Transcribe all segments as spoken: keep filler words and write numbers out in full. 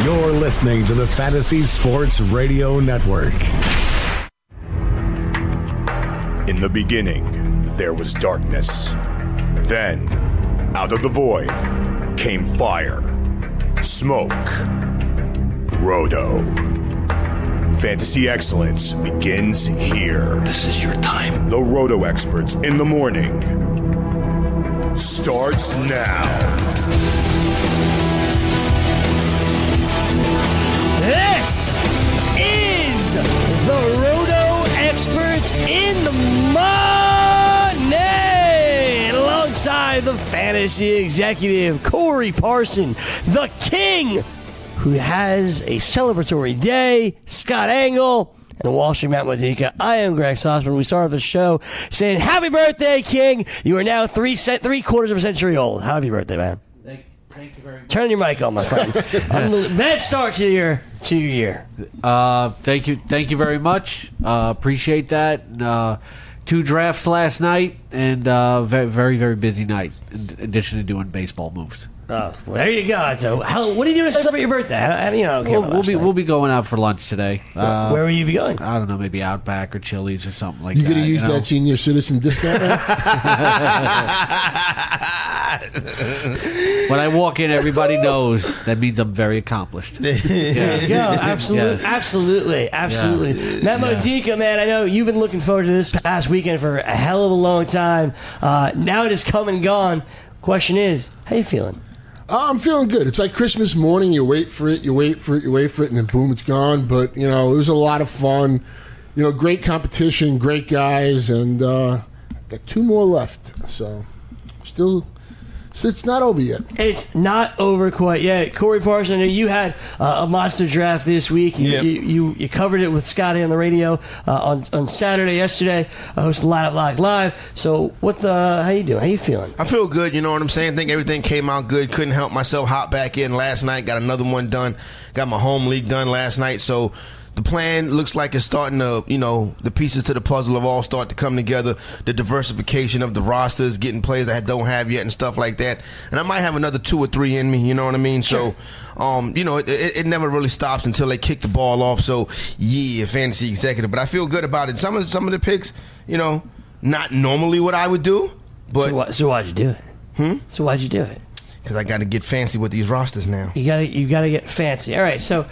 You're listening to the Fantasy Sports Radio Network. In the beginning, there was darkness. Then, out of the void, came fire, smoke, Roto. Fantasy excellence begins here. This is your time. The Roto experts in the morning starts now. This is the Roto experts in the morning, alongside the fantasy executive Corey Parson, the king who has a celebratory day, Scott Engel, and Wall Street Matt Modica. I am Greg Sossman. We started the show saying, happy birthday, King. You are now three cent, three quarters of a century old. Happy birthday, man. Thank, thank you very much. Turn your mic on, my friend. Bad start to your, to your year. Uh, thank you thank you very much. Uh, appreciate that. Uh, two drafts last night, and uh, very, very, very busy night, in addition to doing baseball moves. Oh, well, there you go. So, how, what are you doing to celebrate your birthday? I, I, you know, I don't care We'll, about we'll last be night. we'll be going out for lunch today. Uh, Where will you be going? I don't know, maybe Outback or Chili's or something like You that. going to use you know? that senior citizen discount? Right? When I walk in, everybody knows that means I'm very accomplished. Yeah. Yeah, absolutely, Yes. absolutely, absolutely. Matt Modica, man, I know you've been looking forward to this past weekend for a hell of a long time. Uh, now it is come and gone. Question is, how you feeling? Uh, I'm feeling good. It's like Christmas morning. You wait for it, you wait for it, you wait for it, and then boom, it's gone. But, you know, it was a lot of fun. You know, great competition, great guys, and uh, got two more left. So, still, so it's not over yet. It's not over quite yet. Corey Parson, you had uh, a monster draft this week. You, Yep. you, you you covered it with Scotty on the radio uh, on on Saturday yesterday. I hosted Line Up Lock Live. So what the? How you doing? How you feeling? I feel good, you know what I'm saying? I think everything came out good. Couldn't help myself. Hop back in last night. Got another one done. Got my home league done last night. So the plan looks like it's starting to, you know, the pieces to the puzzle have all started to come together. The diversification of the rosters, getting players that I don't have yet and stuff like that. And I might have another two or three in me, you know what I mean? Sure. So, um, you know, it, it, it never really stops until they kick the ball off. So, yeah, fantasy executive. But I feel good about it. Some of, some of the picks, you know, not normally what I would do. But So, why, so why'd you do it? Hmm? So why'd you do it? Because I got to get fancy with these rosters now. You gotta you gotta get fancy. All right, so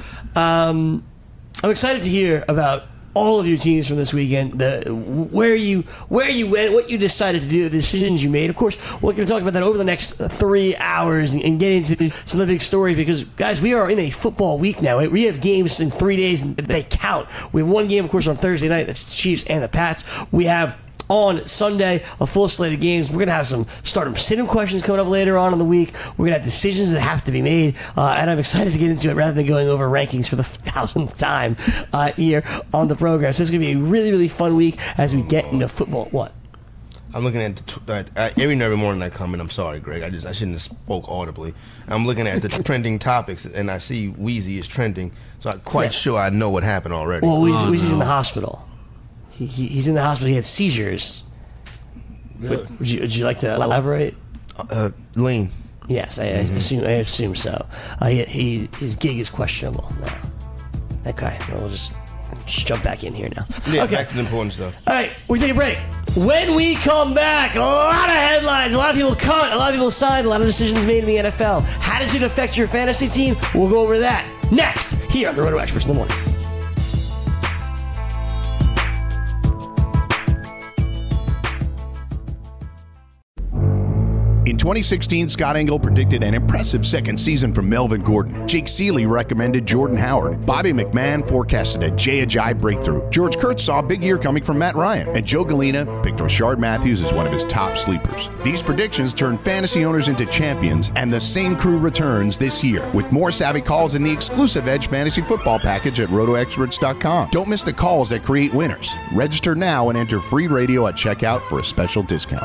um, I'm excited to hear about all of your teams from this weekend. The where you where you went, what you decided to do, the decisions you made. Of course, we're going to talk about that over the next three hours and, and get into some of the big stories because, guys, we are in a football week now. We have games in three days and they count. We have one game, of course, on Thursday night. That's the Chiefs and the Pats. We have on Sunday, a full slate of games. We're going to have some start-em, sit-em questions coming up later on in the week. We're going to have decisions that have to be made, uh, and I'm excited to get into it rather than going over rankings for the thousandth time uh, here on the program. So it's going to be a really, really fun week as we get into football. What? I'm looking at the t- uh, uh, every every morning I come in. I'm sorry, Greg. I just I shouldn't have spoke audibly. I'm looking at the trending topics, and I see Wheezy is trending. So I'm quite Yeah. sure I know what happened already. Well, Weezy's Oh, Weezy's no. in the hospital. He, he, he's in the hospital. He had seizures. Really? Would you, would you like to elaborate? uh, Lean. Yes, I, I assume. I assume so. Uh, he, he his gig is questionable now. Okay, well, we'll just just jump back in here now. Yeah, okay. back to the important stuff. All right, we take a break. When we come back, a lot of headlines, a lot of people cut, a lot of people signed, a lot of decisions made in the N F L. How does it affect your fantasy team? We'll go over that next here on the Roto Experts in the Morning. In twenty sixteen, Scott Engel predicted an impressive second season from Melvin Gordon. Jake Seeley recommended Jordan Howard. Bobby McMahon forecasted a Jay Ajayi breakthrough. George Kurtz saw a big year coming from Matt Ryan. And Joe Galena picked Rashard Matthews as one of his top sleepers. These predictions turned fantasy owners into champions, and the same crew returns this year with more savvy calls in the exclusive Edge Fantasy Football package at roto experts dot com. Don't miss the calls that create winners. Register now and enter free radio at checkout for a special discount.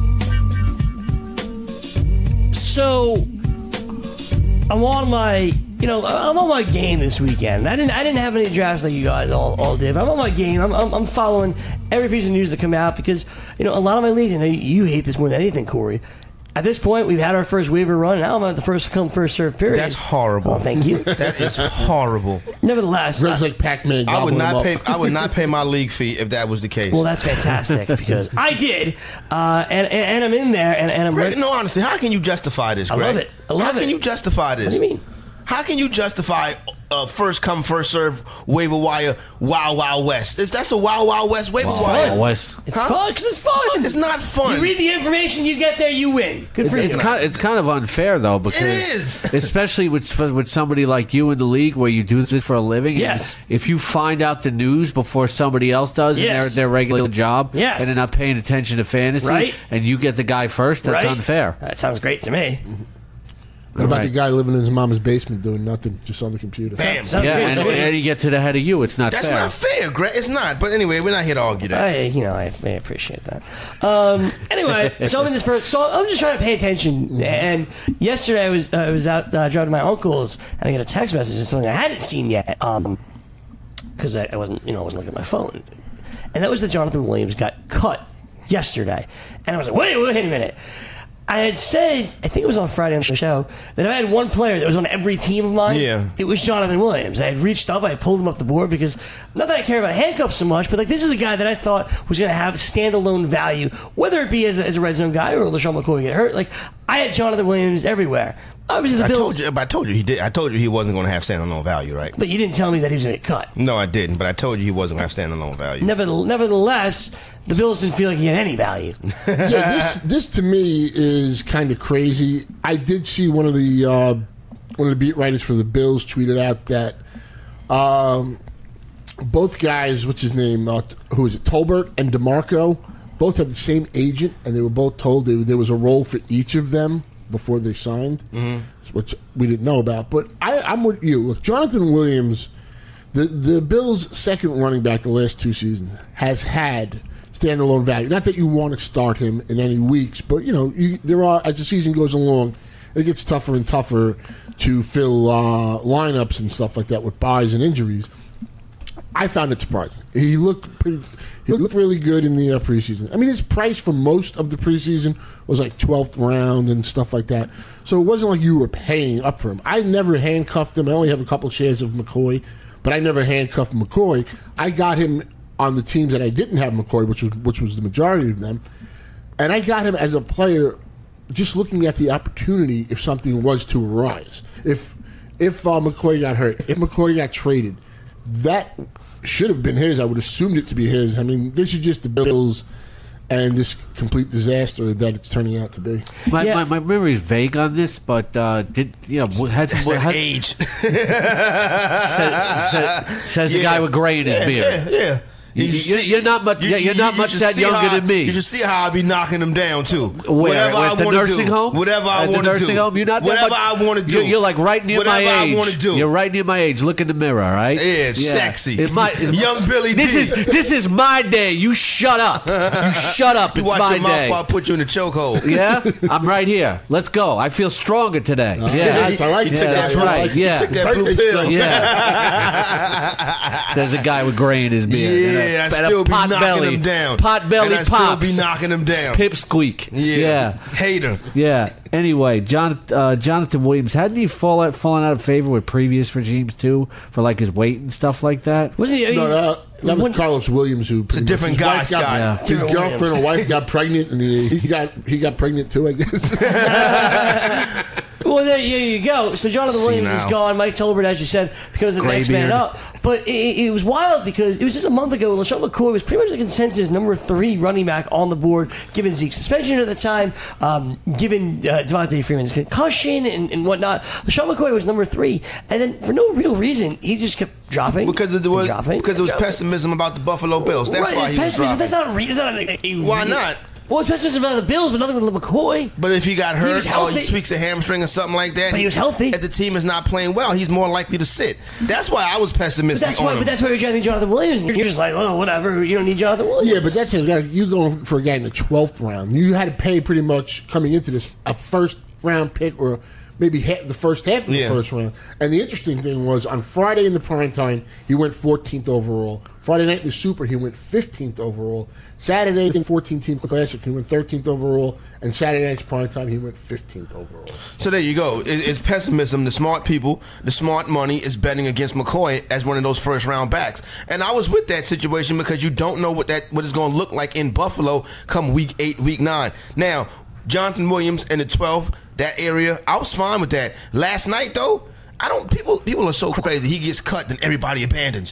So, I'm on my you know, I'm on my game this weekend. I didn't I didn't have any drafts like you guys all, all did. But I'm on my game. I'm, I'm I'm following every piece of news that come out because you know a lot of my leagues. I know you hate this more than anything, Corey. At this point, we've had our first waiver run. Now I'm at the first come, first serve period. That's horrible. Oh, thank you. That is horrible. Nevertheless, Greg's I, like Pac-Man. I would not gobbling pay. them up. I would not pay my league fee if that was the case. well, that's fantastic because I did, uh, and, and and I'm in there, and, and I'm Greg, ready. no, honestly, how can you justify this, I Greg? love it. I love how it. can you justify this? What do you mean? How can you justify uh, first come, first serve waiver wire Wild Wild West? Is that's a Wild Wild West waiver Wild wire? Wild West. It's Huh? fun because it's fun. It's not fun. You read the information, you get there, you win. Good It's, for it's you. kind, it's kind of unfair though because is. especially with with somebody like you in the league where you do this for a living. and Yes. If you find out the news before somebody else does in Yes. their, their regular job, Yes. and they're not paying attention to fantasy, Right. and you get the guy first, that's Right? unfair. That sounds great to me. What about Right. the guy living in his mom's basement doing nothing, just on the computer? Bam. Sounds Yeah, good and, to me. and he gets it ahead of you. It's not That's fair. not fair, Greg. It's not. But anyway, we're not here to argue that. I, you know, I, I appreciate that. Um, anyway, so I'm in this first. So I'm just trying to pay attention. And yesterday I was uh, I was out uh, driving to my uncle's, and I get a text message and something I hadn't seen yet, um, because I, I wasn't, you know, I wasn't looking at my phone, and that was that Jonathan Williams got cut yesterday, and I was like, wait, wait a minute. I had said, I think it was on Friday on the show, that if I had one player that was on every team of mine, Yeah. it was Jonathan Williams. I had reached up, I had pulled him up the board because, not that I care about handcuffs so much, but like this is a guy that I thought was going to have standalone value, whether it be as a, as a red zone guy or LaShawn McCoy get hurt. Like, I had Jonathan Williams everywhere. Obviously, the I Bills... told you, but I told you he did. I told you he wasn't going to have standalone value, right? But you didn't tell me that he was going to get cut. No, I didn't. But I told you he wasn't going to have standalone value. Nevertheless, nevertheless, the Bills didn't feel like he had any value. Yeah, this this to me is kind of crazy. I did see one of the uh, one of the beat writers for the Bills tweeted out that um, both guys, what's his name, uh, who is it, Tolbert and DeMarco, both had the same agent, and they were both told they, there was a role for each of them before they signed, mm-hmm. which we didn't know about. But I, I'm with you. Look, Jonathan Williams, the the Bills' second running back the last two seasons, has had standalone value. Not that you want to start him in any weeks, but you know, you, there are as the season goes along, it gets tougher and tougher to fill uh, lineups and stuff like that with buys and injuries. I found it surprising. He looked pretty. He looked really good in the uh, preseason. I mean, his price for most of the preseason was like twelfth round and stuff like that. So it wasn't like you were paying up for him. I never handcuffed him. I only have a couple shares of McCoy, but I never handcuffed McCoy. I got him on the teams that I didn't have McCoy, which was which was the majority of them, and I got him as a player, just looking at the opportunity if something was to arise. If if uh, McCoy got hurt, if McCoy got traded, that should have been his. I would assumed it to be his. I mean, this is just the Bills and this complete disaster that it's turning out to be. My, Yeah. my, my memory is vague on this, but uh, did you know has, That's has, that age. says, says, says the Yeah. guy with gray in his yeah, beard. Yeah, yeah. You- you- you're not much- yeah, you're not much should that see younger how- than me. You should see how I be knocking them down too. Where? Whatever At I the want to nursing do. home? Whatever I At the want to do. nursing home? You're not that Whatever much- I want to do. You're, you're like right near Whatever my age. I want to do. You're right near my age. Look in the mirror, all right? Yeah, sexy. It might, it- Young Billy This D. is this is my day. You shut up. You shut up. You It's watch my your mouth day. while I put you in the chokehold. Yeah, I'm right here. Let's go. I feel stronger today. Yeah, That's all right. You Yeah, took that that's blue- right. You Yeah. took that blue Birthday pill. stuff. Yeah. Says the guy with gray in his beard. Yeah, And a- I and a still be pot knocking belly. him down. Pot belly and I pops. still be knocking him down. Pip squeak. Yeah. Yeah. Hater. Yeah. Anyway, John, uh, Jonathan Williams, hadn't he fall out, fallen out of favor with previous regimes too, for like his weight and stuff like that? Wasn't he? No, that, that was when- Carlos Williams who. It's a different guy, Scott. Yeah. His Different girlfriend Williams. or wife got pregnant, and he, he got he got pregnant too. I guess. Well, there, there you go. So Jonathan See Williams now. is gone. Mike Tolbert, as you said, becomes the next man Graybeard. up. But it, it, it was wild because it was just a month ago when LaShawn McCoy was pretty much the consensus number three running back on the board, given Zeke's suspension at the time, um, given uh, Devontae Freeman's concussion and, and whatnot. LaShawn McCoy was number three. And then for no real reason, he just kept dropping. Because it was dropping, because it was dropping. pessimism about the Buffalo Bills. That's Right, why he was pessimism. dropping. That's not a reason. That's not a, a Why reason. not? Well, it's pessimism about the Bills, but nothing with McCoy. But if he got He hurt was or healthy. he tweaks a hamstring or something like that, But he was healthy. If the team is not playing well, he's more likely to sit. That's why I was But pessimistic that's on why. him. But that's why you're drafting Jonathan Williams. And you're just like, oh, whatever. You don't need Jonathan Williams. Yeah, but that's a guy. You're going for a guy in the twelfth round. You had to pay pretty much coming into this a first round pick or maybe half, the first half of Yeah. the first round. And the interesting thing was on Friday in the prime time, he went fourteenth overall. Friday night in the Super, he went fifteenth overall. Saturday in fourteen-team Classic, he went thirteenth overall. And Saturday night's prime time, he went fifteenth overall. So there you go. It, it's pessimism. The smart people, the smart money is betting against McCoy as one of those first round backs. And I was with that situation because you don't know what that what it's going to look like in Buffalo come week eight, week nine. Now, Jonathan Williams in the twelfth, that area, I was fine with that. Last night though, I don't. People people are so crazy. He gets cut, then everybody abandons.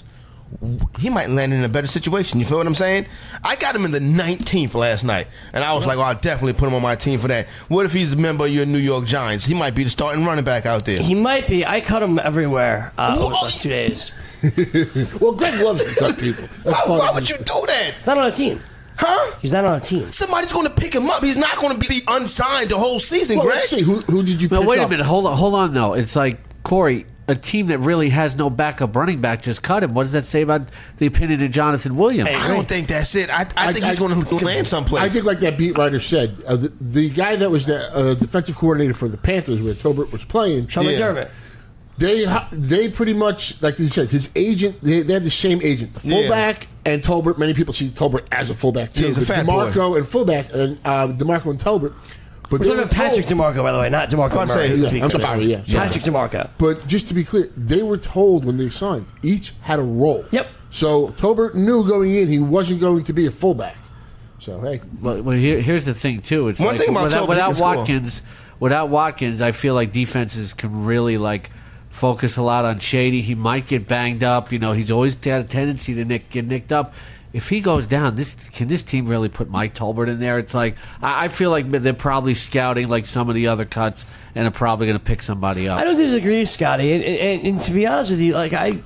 He might land in a better situation. You feel what I'm saying? I got him in the nineteenth last night, and I was like, "Oh, I'll definitely put him on my team for that." What if he's a member of your New York Giants? He might be the starting running back out there. He might be. I cut him everywhere uh, over the last two days. Well, Greg loves to cut people. That's Why, part why of would his- you do that? He's not on a team. Huh? He's not on a team. Somebody's going to pick him up. He's not going to be unsigned the whole season, Well, Greg. let's see. Who, who did you But pick wait a up? minute, hold on, hold on. Though it's like Corey, a team that really has no backup running back just cut him. What does that say about the opinion of Jonathan Williams? Hey, I don't think that's it. I, I, I- think I- he's going to land someplace. I think, like that beat writer said, uh, the, the guy that was the uh, defensive coordinator for the Panthers, where Tolbert was playing, Sean Yeah. McDermott. they they pretty much, like you said, his agent, they, they have the same agent. The Yeah. fullback and Tolbert, many people see Tolbert as a fullback too. Yeah, he's a But fat DeMarco and fullback, and uh, DeMarco and Tolbert. But We're they talking were about Patrick told- DeMarco, by the way, not DeMarco I'd Murray. say, to yeah, be I'm clear. sorry, yeah, sorry. Patrick DeMarco. But just to be clear, they were told when they signed, each had a role. Yep. So Tolbert knew going in he wasn't going to be a fullback. So, hey. Well, well here, here's the thing too. It's One like thing about without, Tolbert, he can without score. Watkins, without Watkins, I feel like defenses can really like focus a lot on Shady. He might get banged up. You know, he's always got a tendency to nick, get nicked up. If he goes down, this can this team really put Mike Tolbert in there? It's like I, I feel like they're probably scouting like some of the other cuts and are probably going to pick somebody up. I don't disagree, Scotty. And, and, and to be honest with you, like I,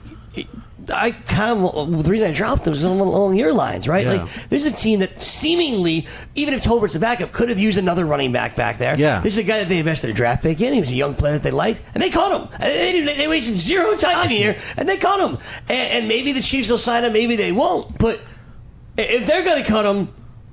I kind of the reason I dropped them is along, along your lines, right? Yeah. Like there's a team that seemingly, even if Tolbert's the backup, could have used another running back back there. Yeah. This is a guy that they invested a draft pick in. He was a young player that they liked, and they caught him. And They, didn't- they wasted zero time here, and they caught him. And, and maybe the Chiefs will sign him, maybe they won't. But if they're going to cut him,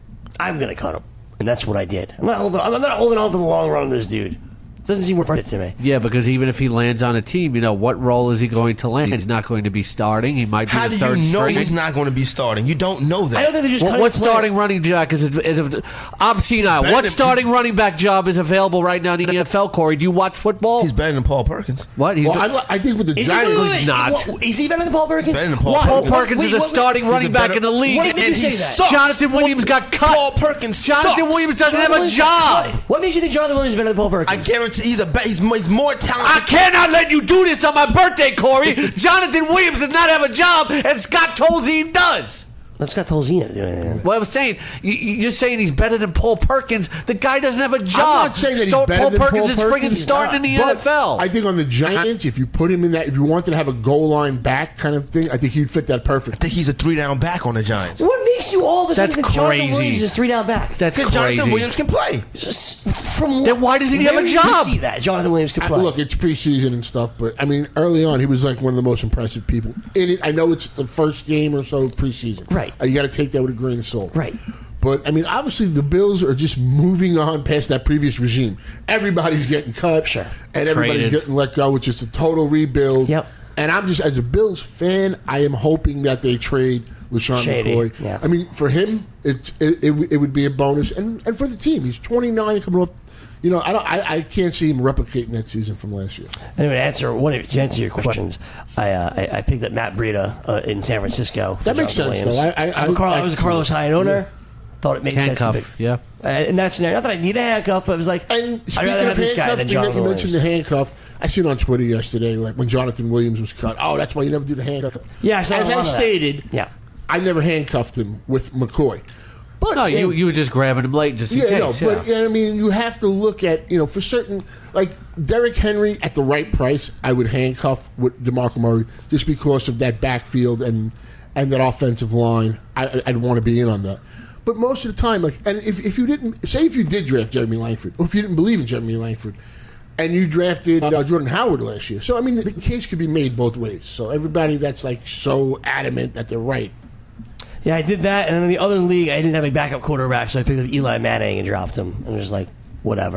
I'm going to cut him, and that's what I did. I'm not holding. I'm not holding on for the long run of this dude. Doesn't seem worth it to me. Yeah, because even if he lands on a team, you know, what role is he going to land? He's not going to be starting. He might be How the do third you know string. he's not going to be starting? You don't know that. I don't think they're just What, cutting what a player. starting running back is? is I'm senile. better What than- starting running back job is available right now in the N F L? Corey, do you watch football? He's better than Paul Perkins. what? He's Well, I, li- I think with the Is he, Giants, wait, wait, wait, He's not. what- is he better than Paul Perkins? Better than Paul Why? Perkins. Paul Perkins Wait, is a what- starting He's running a back better- in the league. What makes And you he say that? sucks. Jonathan Williams got cut. Paul Perkins Jonathan sucks. Williams doesn't Jonathan have a Williams- job. Why? What makes you think Jonathan Williams is better than Paul Perkins? I guarantee he's a be- he's, he's more talented. I cannot let you do this on my birthday, Corey. Jonathan Williams does not have a job, and Scott Tolzien does. Let's got Tolzien to do anything. Well, I was saying, you, you're saying he's better than Paul Perkins. The guy doesn't have a job. I'm not saying that he's Start- better Paul than Perkins Paul is Perkins. freaking He's starting in the not. N F L. But I think on the Giants, if you put him in that, if you wanted to have a goal line back kind of thing, I think he'd fit that I perfect. think he's a three down back on the Giants. What makes you all of a sudden That's think Jonathan crazy. Williams is three down back? That's Because Jonathan crazy. Williams can play. Just from Then why doesn't he have where a did you job? See that Jonathan Williams can I- play. look, it's preseason and stuff, but I mean, early on, he was like one of the most impressive people in it. I know it's the first game or so of preseason, Right. Uh, you got to take that with a grain of salt, Right. But I mean, obviously, the Bills are just moving on past that previous regime. Everybody's getting cut, Sure. and everybody's Traded. getting let go, which is a total rebuild. Yep. And I'm just, as a Bills fan, I am hoping that they trade LaShawn Shady, McCoy. yeah. I mean, for him, it, it it it would be a bonus, and and for the team, he's twenty-nine coming off. You know, I don't, I, I can't see him replicating that season from last year. Anyway, to answer one of, to answer your questions, I uh, I, I picked up Matt Breida uh, in San Francisco. for That makes Jonathan sense, Williams. though. I- I- I'm a Carl- I- I was a Carlos Hyde owner. Thought it made Handcuff, sense. to yeah. pick- Uh, in that scenario, not that I need a handcuff, but it was like And I'd speaking rather of have this guy handcuffs, than you, Jonathan you Williams. mentioned the handcuff. I seen on Twitter yesterday, like when Jonathan Williams was cut. Oh, that's why you never do the handcuff. Yeah, I saw a as lot I of that. stated, Yeah. I never handcuffed him with McCoy. But No, same- you you were just grabbing him late just in yeah, case. no, yeah. but yeah, I mean, you have to look at, you know, for certain, like Derrick Henry at the right price, I would handcuff with DeMarco Murray just because of that backfield and and that offensive line. I, I'd want to be in on that. But most of the time, like, and if, if you didn't, say if you did draft Jeremy Langford, or if you didn't believe in Jeremy Langford, and you drafted uh, Jordan Howard last year, so I mean, the, the case could be made both ways. So everybody that's like so adamant that they're right. Yeah, I did that, and then in the other league, I didn't have a backup quarterback, so I picked up Eli Manning and dropped him. And was just like, whatever.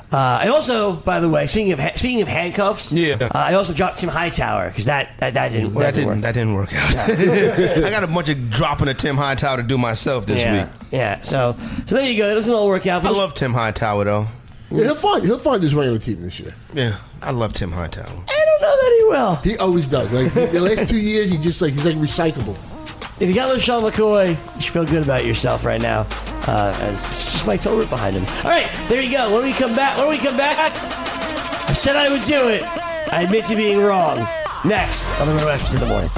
Uh, I also, by the way, speaking of speaking of handcuffs, Yeah. uh, I also dropped Tim Hightower because that, that that didn't Well, that that didn't work. that didn't work out. I got a bunch of dropping a Tim Hightower to do myself this yeah, week. yeah. So so there you go. That doesn't all work out. I But love Tim Hightower though. Yeah, he'll find he'll find his way on the team this year. Yeah, I love Tim Hightower. I don't know that he will. He always does. Like the, the last two years, he just like he's like recyclable. If you got LaShawn McCoy, you should feel good about yourself right now. Uh, as it's just Mike Tolbert behind him. All right, there you go. When we come back, when we come back, I said I would do it. I admit to being wrong. Next on the Roto Experts in the morning.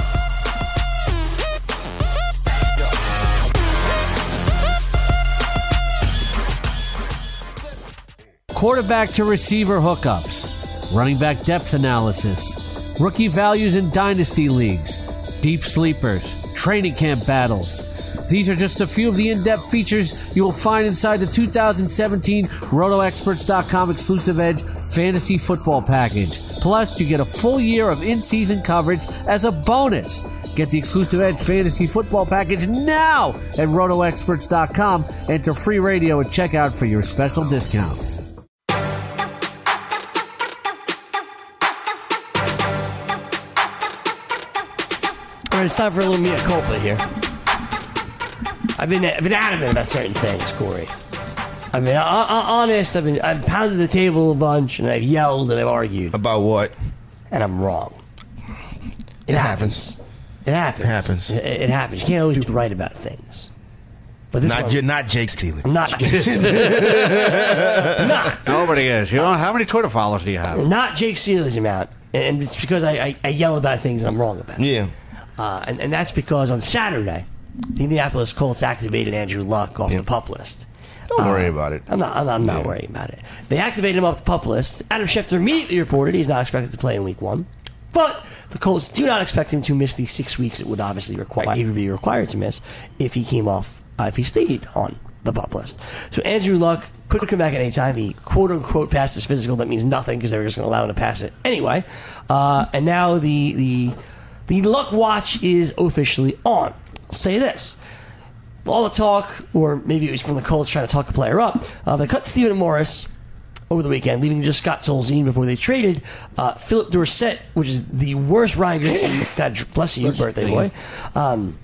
Quarterback to receiver hookups, running back depth analysis, rookie values in dynasty leagues, deep sleepers, training camp battles. These are just a few of the in-depth features you will find inside the two thousand seventeen Roto Experts dot com exclusive Edge Fantasy Football Package. Plus, you get a full year of in-season coverage as a bonus. Get the exclusive Edge Fantasy Football Package now at Roto Experts dot com. Enter free radio at checkout for your special discount. All right, it's time for a little mea culpa here. I've been I've been adamant about certain things, Corey. I mean, I, I, honest. I've been I've pounded the table a bunch, and I've yelled and I've argued, About what? and I'm wrong. It, It happens. happens. It happens. It happens. It, it happens. You can't always be right about things. But this Not one, J- not Jake Steele. I'm not. not. Nobody is. You know, how many Twitter followers do you have? Not Jake Sealy's amount, and it's because I, I, I yell about things and I'm wrong about. Yeah. Uh, and, and that's because on Saturday, the Indianapolis Colts activated Andrew Luck off Yeah. the PUP list. Don't worry about it. I'm not. I'm not, I'm not Yeah. worrying about it. They activated him off the PUP list. Adam Schefter immediately reported he's not expected to play in Week One, but the Colts do not expect him to miss the six weeks it would obviously require. He would be required to miss if he came off. Uh, if he stayed on the PUP list. So Andrew Luck could come back at any time. He quote-unquote passed his physical. That means nothing because they were just going to allow him to pass it anyway. Uh, and now the, the, the Luck watch is officially on. I'll say this. All the talk, or maybe it was from the Colts trying to talk a player up, uh, they cut Stephen Morris over the weekend, leaving just Scott Tolzien before they traded uh, Philip Dorsett, which is the worst Ryan Grigson. God bless you, birthday boy. Um,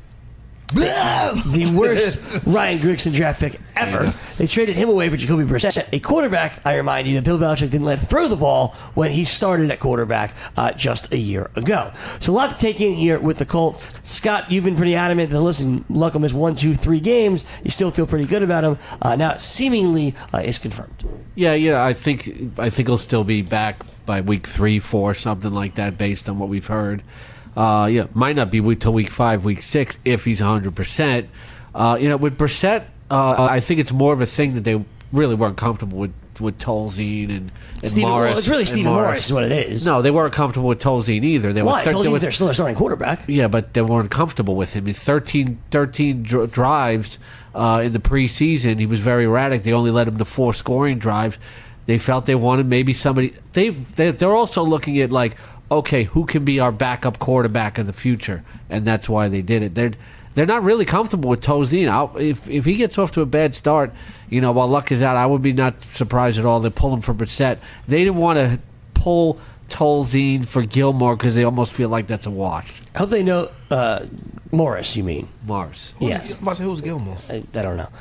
the worst Ryan Grigson draft pick ever. They traded him away for Jacoby Brissett, a quarterback, I remind you, that Bill Belichick didn't let throw the ball when he started at quarterback uh, just a year ago. So a lot to take in here with the Colts. Scott, you've been pretty adamant that, listen, Luck will miss one, two, three games. You still feel pretty good about him. Uh, now it seemingly uh, is confirmed. Yeah, yeah. I think I think he'll still be back by week three, four, something like that, based on what we've heard. Uh, yeah, might not be week till week five, week six, if he's one hundred percent. Uh, you know, with Brissett, uh, I think it's more of a thing that they really weren't comfortable with with Tolzien and, and Stephen, Morris. well, it's really and Stephen Morris is what it is. No, they weren't comfortable with Tolzien either. They Why? were Tolzien's were- their still their starting quarterback. Yeah, but they weren't comfortable with him. In thirteen, thirteen dr- drives uh, in the preseason, he was very erratic. They only led him to four scoring drives. They felt they wanted maybe somebody. They, they they're also looking at like, okay, who can be our backup quarterback in the future, and that's why they did it. They're they're not really comfortable with Tolzien. I'll, if if he gets off to a bad start, you know, while Luck is out, I would be not surprised at all. They pull him for Brissett. They didn't want to pull Tolzien for Gilmore because they almost feel like that's a wash. I hope they know uh, Morris, you mean. Morris. Yes. I'm about to say, who's Gilmore? I, I don't know.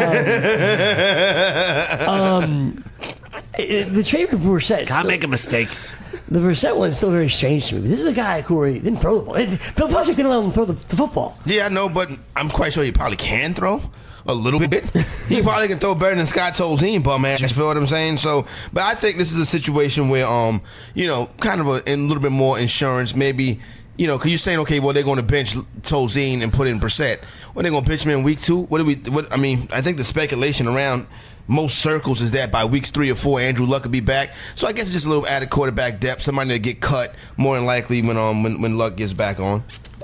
Um, um, it- the trade for Brissett. Can't make a mistake. The Brissett one is still very strange to me. But this is a guy, Corey, didn't throw the ball. Bill Belichick didn't let him throw the, the football. Yeah, I know, but I'm quite sure he probably can throw a little bit. He probably can throw better than Scott Tolzien, bum ass. You feel what I'm saying? So, but I think this is a situation where, um, you know, kind of a, a little bit more insurance, maybe. You know, because you're saying, okay, well, they're going to bench Tolzien and put in Brissett. Well, they're going to bench him in week two. What do we? What I mean, I think the speculation around most circles is that by weeks three or four, Andrew Luck will be back. So I guess it's just a little added quarterback depth. Somebody to get cut more than likely when um when, when Luck gets back on.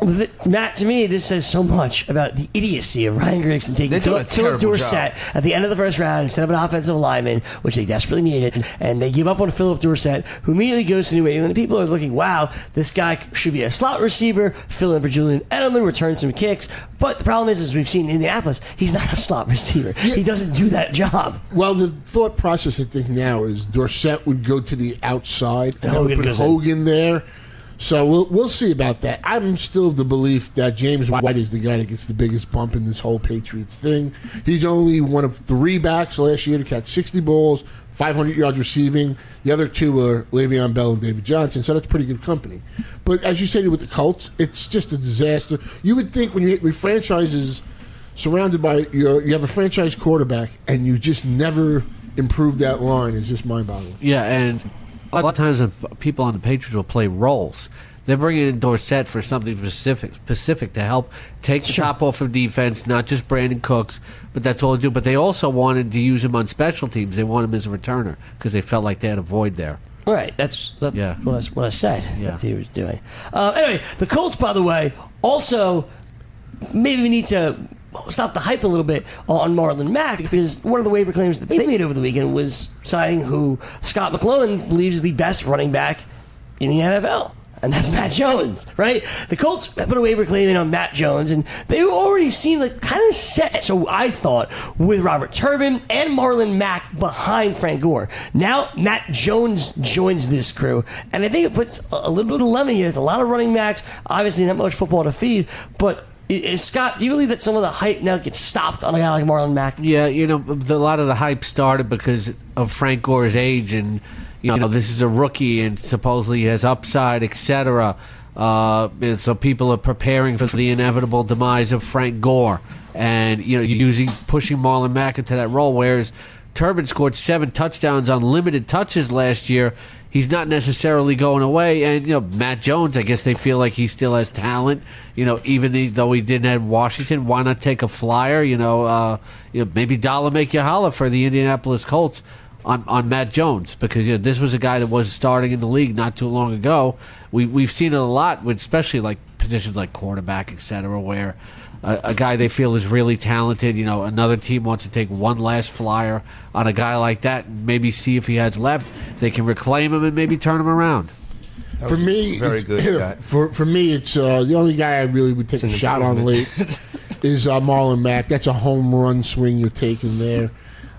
th- Matt, to me, this says so much about the idiocy of Ryan Grigson taking They're doing Philip, a Philip terrible Dorsett job. at the end of the first round instead of an offensive lineman, which they desperately needed, and they give up on Philip Dorsett, who immediately goes to New England. People are looking, wow, this guy should be a slot receiver, fill in for Julian Edelman, return some kicks. But the problem is, as we've seen in Indianapolis, he's not a slot receiver. Yeah. He doesn't do that job. Well, the thought process I think now is Dorsett would go to the outside and Hogan put goes in. Hogan there. So we'll we'll see about that. I'm still of the belief that James White is the guy that gets the biggest bump in this whole Patriots thing. He's only one of three backs last year to catch sixty balls, five hundred yards receiving. The other two are Le'Veon Bell and David Johnson, so that's pretty good company. But as you said with the Colts, it's just a disaster. You would think when you when franchises surrounded by your, you have a franchise quarterback and you just never improve that line is just mind-boggling. Yeah, and a lot of times when people on the Patriots will play roles, they're bringing in Dorsett for something specific, specific to help take the Sure. top off of defense, not just Brandon Cooks, but that's all they do. But they also wanted to use him on special teams. They want him as a returner because they felt like they had a void there. Right, that's that, Yeah. what, I, what I said Yeah. that he was doing. Uh, anyway, the Colts, by the way, also maybe we need to stop the hype a little bit on Marlon Mack, because one of the waiver claims that they made over the weekend was signing who Scott McClellan believes is the best running back in the N F L. And that's Matt Jones, right? The Colts put a waiver claim in on Matt Jones, and they already seemed like kind of set, so I thought, with Robert Turbin and Marlon Mack behind Frank Gore. Now, Matt Jones joins this crew, and I think it puts a little bit of dilemma here. There's a lot of running backs, obviously not much football to feed, but is, Scott, do you believe that some of the hype now gets stopped on a guy like Marlon Mack? Yeah, you know, the, a lot of the hype started because of Frank Gore's age, and you know, this is a rookie, and supposedly he has upside, et cetera. Uh, and so people are preparing for the inevitable demise of Frank Gore, and you know, using pushing Marlon Mack into that role. Whereas Turbin scored seven touchdowns on limited touches last year. He's not necessarily going away, and you know, Matt Jones, I guess they feel like he still has talent. You know, even though he didn't have Washington, why not take a flyer? You know, uh, you know, maybe dollar make you holler for the Indianapolis Colts on, on Matt Jones, because you know, this was a guy that was starting in the league not too long ago. We we've seen it a lot with especially like positions like quarterback, et cetera, where a, a guy they feel is really talented. You know, another team wants to take one last flyer on a guy like that and maybe see if he has left. They can reclaim him and maybe turn him around. For me, very it's- good, Scott. For for me, it's uh, the only guy I really would take It's a an shot on late improvement. is uh, Marlon Mack. That's a home run swing you're taking there.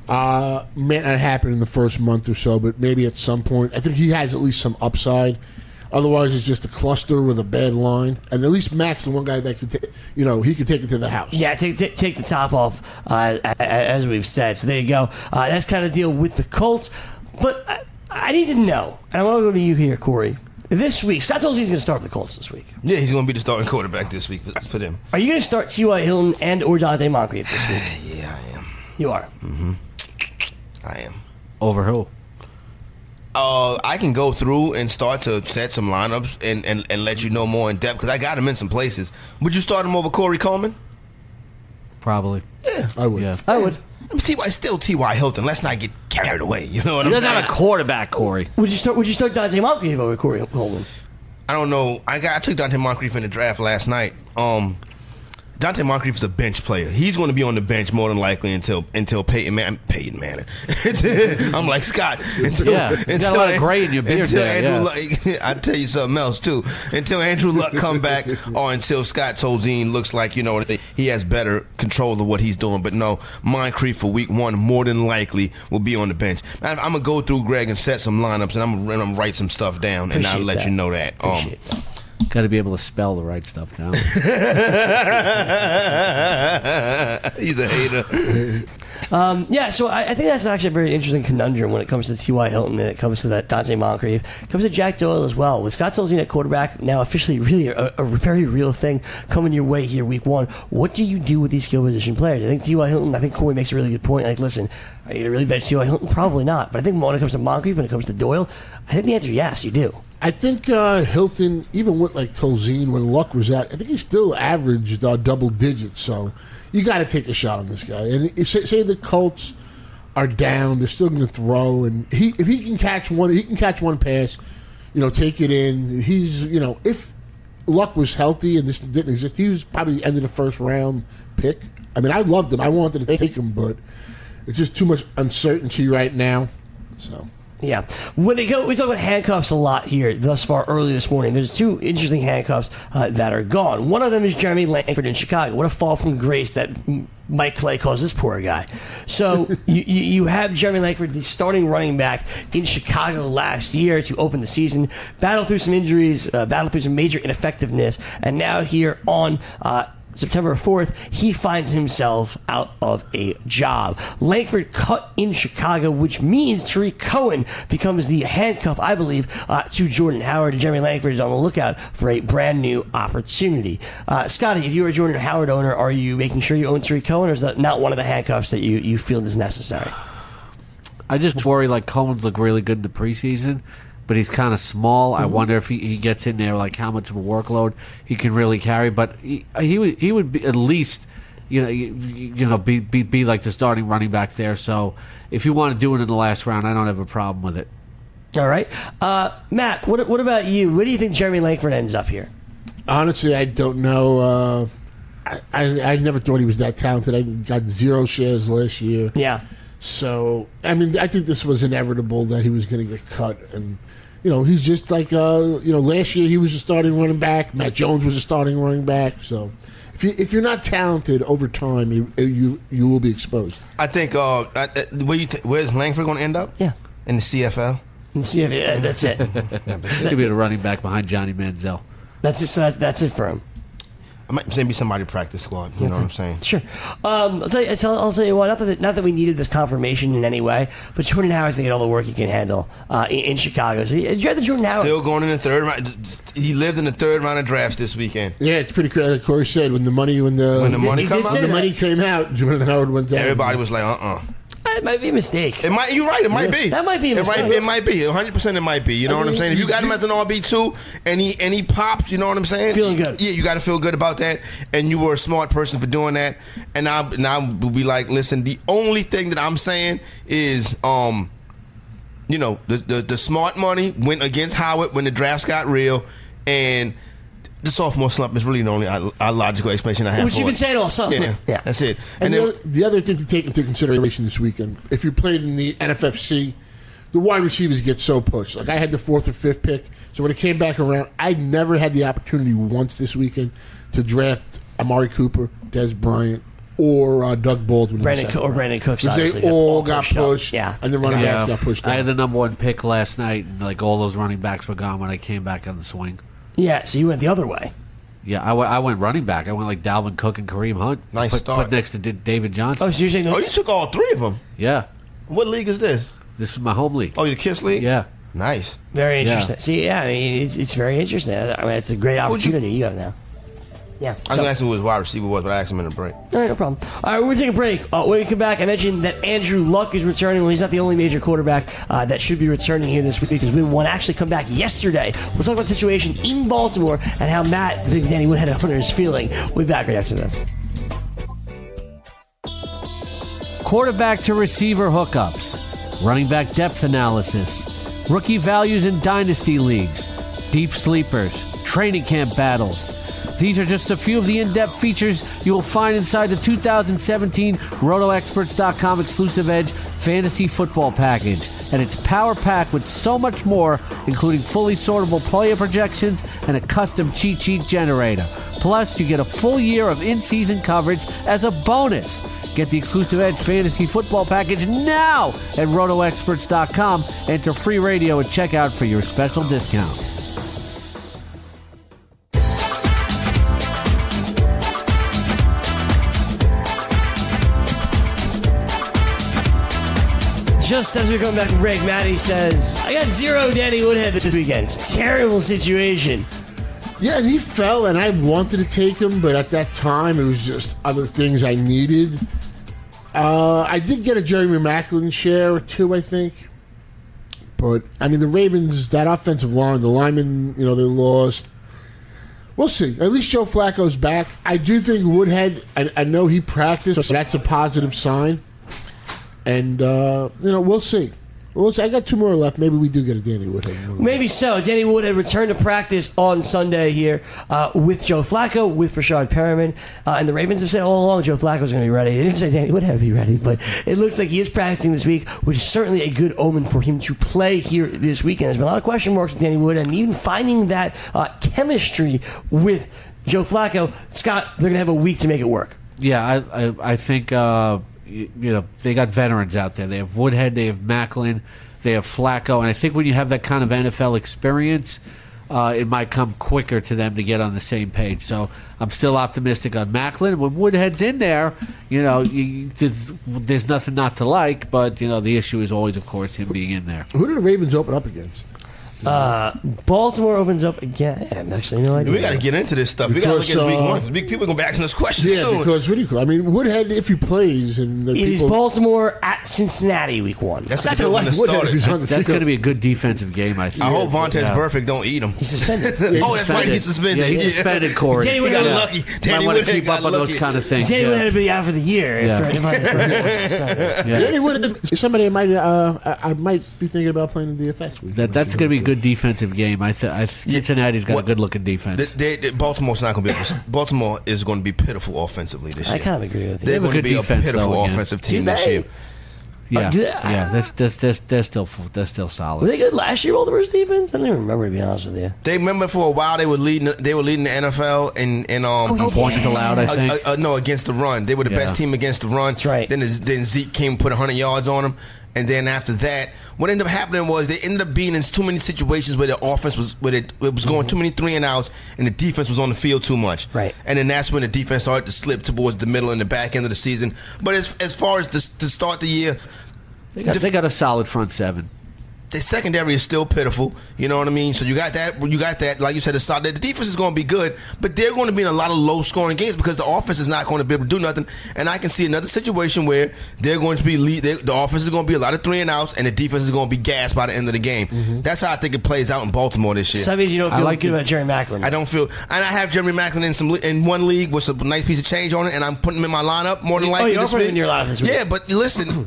Uh, may not happen in the first month or so, but maybe at some point. I think he has at least some upside. Otherwise, it's just a cluster with a bad line. And at least Mack's the one guy that could, ta- you know, he could take it to the house. Yeah, take, take, take the top off, uh, a- a- as we've said. So there you go. Uh, that's kind of the deal with the Colts. But I, I need to know, and I want to go to you here, Corey. This week, Scott Tolzien's going to start with the Colts this week. Yeah, he's going to be the starting quarterback this week for, for them. Are you going to start T Y. Hilton and or Dante Moncrief this week? Yeah, I am. You are. I am. Over who? Uh, I can go through and start to set some lineups and, and, and let you know more in depth because I got him in some places. Would you start him over Corey Coleman? Probably. I would. Yeah. I would. I mean, T Y still T Y. Hilton. Let's not get carried away. You know what He I'm doesn't saying? have a quarterback, Corey. Would you start? Would you start Dante Moncrief over Corey Coleman? I don't know. I got I took Dante Moncrief in the draft last night. Um, Dante Moncrief is a bench player. He's going to be on the bench more than likely until until Peyton Man, Peyton Manning. I'm like Scott. Until, Yeah, you got a lot of gray in your beard until there, Andrew yeah. Luck, I tell you something else too. Until Andrew Luck come back, or until Scott Tolzien looks like you know he has better control of what he's doing. But no, Moncrief for week one more than likely will be on the bench. I'm, I'm gonna go through Greg and set some lineups, and I'm gonna write some stuff down, and I'll Appreciate let that. you know that. Um, Appreciate that. Got to be able to spell the right stuff down. He's a hater. Um, yeah, so I, I think that's actually a very interesting conundrum when it comes to T Y. Hilton and it comes to that Dante Moncrief. It comes to Jack Doyle as well. With Scott Tolzien at quarterback, now officially really a, a very real thing coming your way here week one. What do you do with these skill position players? I think T Y. Hilton, I think Corey makes a really good point. Like, listen, are you going to really bench T Y. Hilton? Probably not. But I think when it comes to Moncrief, when it comes to Doyle, I think the answer is yes, you do. I think uh, Hilton, even with like Tolzien, when Luck was out, I think he still averaged uh, double digits. So you got to take a shot on this guy. And if, say, say the Colts are down, they're still going to throw, and he if he can catch one, he can catch one pass, you know, take it in. He's you know if Luck was healthy and this didn't exist, he was probably the end of the first round pick. I mean, I loved him. I wanted to take him, but it's just too much uncertainty right now. So. Yeah. When they go, we talk about handcuffs a lot here thus far early this morning. There's two interesting handcuffs uh, that are gone. One of them is Jeremy Langford in Chicago. What a fall from grace that Mike Clay calls this poor guy. So you, you, you have Jeremy Langford, the starting running back in Chicago last year to open the season, battled through some injuries, uh, battled through some major ineffectiveness, and now here on uh, September fourth, he finds himself out of a job. Langford cut in Chicago, which means Tariq Cohen becomes the handcuff, I believe, uh, to Jordan Howard. And Jeremy Langford is on the lookout for a brand new opportunity. Uh, Scotty, if you were a Jordan Howard owner, are you making sure you own Tariq Cohen, or is that not one of the handcuffs that you, you feel is necessary? I just worry, like, Cohen's look really good in the preseason, but he's kind of small. I wonder if he, he gets in there, like how much of a workload he can really carry. But he he would he would be at least, you know, you, you know, be, be be like the starting running back there. So if you want to do it in the last round, I don't have a problem with it. All right, uh, Matt. What what about you? Where do you think Jeremy Langford ends up here? Honestly, I don't know. Uh, I, I I never thought he was that talented. I got zero shares last year. Yeah. So I mean, I think this was inevitable that he was going to get cut and. You know, he's just like, uh, you know, last year he was a starting running back. Matt Jones was a starting running back. So if, you, if you're not talented over time, you you, you will be exposed. I think, uh, I, uh, where you th- where's Langford going to end up? Yeah. In the C F L? In the C F L, yeah, that's it. He'll be the running back behind Johnny Manziel. That's it, so that, that's it for him. I might maybe somebody practice squad. You know what I'm saying? Sure. Um, I'll, tell you, I'll, tell, I'll tell you what. Not that not that we needed this confirmation in any way, but Jordan Howard's going to get all the work he can handle uh, in, in Chicago. So, did you have the Jordan Howard? Still going in the third round. He lived in the third round of drafts this weekend. Yeah, it's pretty crazy. Like Corey said, when the money when the when the money he come did out, say when the that. money came out, Jordan Howard went down. everybody was like, uh uh It might be a mistake. It might. You're right. It might be. That might be a It might, mistake. it might be. one hundred percent. It might be. You know I what I'm mean, saying? If you you- got him as an R B two and he and he pops, you know what I'm saying? Feeling good. Yeah, you got to feel good about that. And you were a smart person for doing that. And now, now we'll be like, listen. The only thing that I'm saying is, um, you know, the the, the smart money went against Howard when the drafts got real, and the sophomore slump is really the only uh, uh, logical explanation I have. Which for you've been it. saying all summer. Yeah, Yeah. that's it. And, And, the, then other, the other thing to take into consideration this weekend, if you played in the N F F C, the wide receivers get so pushed. Like I had the fourth or fifth pick, so when it came back around, I never had the opportunity once this weekend to draft Amari Cooper, Des Bryant, or uh, Doug Baldwin. in the Brandon second Co- or round. Brandon Cooks, Because obviously, they got all all got pushed up. pushed, Yeah. and the running Yeah, backs got pushed I had down. the number one pick last night, and like all those running backs were gone when I came back on the swing. Yeah, so you went the other way. Yeah, I went, I went running back. I went like Dalvin Cook and Kareem Hunt. Nice put, start. Put next to D- David Johnson. Oh, so you're saying oh, that you took all three of them. Yeah, What league is this? this is my home league. Oh, your Kiss League? Yeah. Nice. very Yeah. interesting. See, yeah, I mean, it's, it's very interesting. I mean, it's a great Who'd you- opportunity you have now. Yeah. I was So- going to ask him who his wide receiver was, but I asked him in the break. All right, no problem. All right, we're going to take a break. Uh, when we come back, I mentioned that Andrew Luck is returning. Well, he's not the only major quarterback uh, that should be returning here this week because we one actually come back yesterday. We'll talk about the situation in Baltimore and how Matt, the big Danny Woodhead owner, is feeling. We'll be back right after this. Quarterback to receiver hookups, running back depth analysis, rookie values in dynasty leagues, deep sleepers, training camp battles. These are just a few of the in-depth features you will find inside the two thousand seventeen Roto Experts dot com exclusive Edge Fantasy Football Package. And it's power-packed with so much more, including fully sortable player projections and a custom cheat sheet generator. Plus, you get a full year of in-season coverage as a bonus. Get the exclusive Edge Fantasy Football Package now at Roto Experts dot com. Enter free radio at checkout for your special discount. Just as we're going back to break, Matty says, I got zero Danny Woodhead this weekend. It's a terrible situation. Yeah, and he fell, and I wanted to take him, but at that time, it was just other things I needed. Uh, I did get a Jeremy Maclin share or two, I think. But, I mean, the Ravens, that offensive line, the linemen, you know, they lost. We'll see. At least Joe Flacco's back. I do think Woodhead, I, I know he practiced, so that's a positive sign. And, uh, you know, we'll see. Well, I got two more left. Maybe we do get a Danny Woodhead. Maybe so. Danny Woodhead returned to practice on Sunday here uh, with Joe Flacco, with Rashad Perriman. Uh, and the Ravens have said all along Joe Flacco was going to be ready. They didn't say Danny Woodhead would be ready, but it looks like he is practicing this week, which is certainly a good omen for him to play here this weekend. There's been a lot of question marks with Danny Woodhead, and even finding that uh, chemistry with Joe Flacco. Scott, they're going to have a week to make it work. Yeah, I I, I think uh, you, you know they got veterans out there. They have Woodhead, they have Macklin, they have Flacco, and I think when you have that kind of N F L experience, uh, it might come quicker to them to get on the same page. So I'm still optimistic on Macklin. When Woodhead's in there, you know, you, there's, there's nothing not to like, but you know the issue is always, of course, him being in there. Who did the Ravens open up against? Uh, Baltimore opens up again. I have actually no idea. We got to get into this stuff. Because, we got to look at uh, week one. Big people going to be asking us questions Yeah, soon. because what do you call? I mean, Woodhead, if he plays, and the It is people, Baltimore at Cincinnati week one. That's I'm a not good gonna one like to Woodhead start if he's it. on the That's field. going to be a good defensive game, I think. I hope Vontez Yeah. Burfict don't eat him. He's suspended. Oh, that's right. He's suspended. Yeah, he's suspended, Corey. Danny He Woodhead got Yeah. lucky. Might Danny want to Woodhead keep got up on those lucky. kind of things. Danny yeah. Woodhead would be out for the year. if- Yeah. if Vontez was suspended. Yeah. Danny Woodhead, somebody I might, uh, I I might be thinking about playing in D F S. week. That, that's going to be a good defensive game. I, th- I th- Cincinnati's got What- a good-looking defense. They, they, Baltimore's not going to be. Able to, Baltimore is going to be pitiful offensively this year. I kind of agree with you. They're have a going to good be a defense, pitiful though, again. offensive team Do this they? year. yeah, do they- yeah, that's, that's, that's, they're still they're still Were solid. they good last year, Baltimore's defense? I don't even remember, to be honest with you. They remember for a while they were leading. They were leading the N F L in in um. Oh, Points yeah. allowed, I uh, think. uh, uh, no, against the run. They were the Yeah. best team against the run. That's right. Then then Zeke came and put one hundred yards on them. And then after that, what ended up happening was they ended up being in too many situations where the offense was where it, it was going too many three and outs, and the defense was on the field too much. Right. And then that's when the defense started to slip towards the middle and the back end of the season. But as as far as the, to start the year, They got, they got a solid front seven. the secondary is still pitiful. You know what I mean? So you got that. You got that. Like you said, the solid. The defense is going to be good, but they're going to be in a lot of low-scoring games because the offense is not going to be able to do nothing. And I can see another situation where they're going to be lead. they- The offense is going to be a lot of three and outs, and the defense is going to be gassed by the end of the game. That's how I think it plays out in Baltimore this year. So that means you don't I feel like good the- about Jerry Macklin. I don't feel, and I have Jeremy Macklin in some le- in one league with a nice piece of change on it, and I'm putting him in my lineup more than Oh, likely you are this putting week. him in your lineup this week. Yeah, but listen,